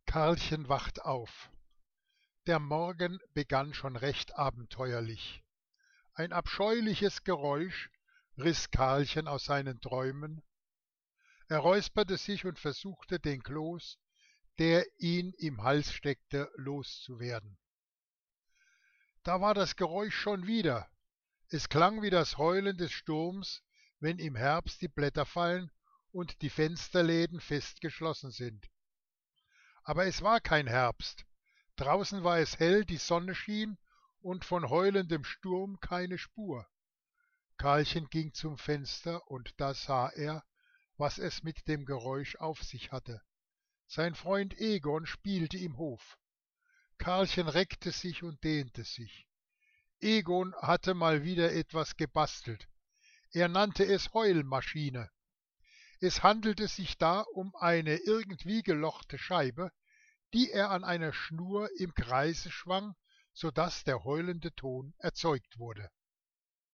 Karlchen wacht auf. Der Morgen begann schon recht abenteuerlich. Ein abscheuliches Geräusch riss Karlchen aus seinen Träumen. Er räusperte sich und versuchte, den Kloß, der ihn im Hals steckte, loszuwerden. Da war das Geräusch schon wieder. Es klang wie das Heulen des Sturms, wenn im Herbst die Blätter fallen und die Fensterläden fest geschlossen sind. Aber es war kein Herbst. Draußen war es hell, die Sonne schien und von heulendem Sturm keine Spur. Karlchen ging zum Fenster und da sah er, was es mit dem Geräusch auf sich hatte. Sein Freund Egon spielte im Hof. Karlchen reckte sich und dehnte sich. Egon hatte mal wieder etwas gebastelt. Er nannte es Heulmaschine. Es handelte sich da um eine irgendwie gelochte Scheibe, die er an einer Schnur im Kreise schwang, so daß der heulende Ton erzeugt wurde.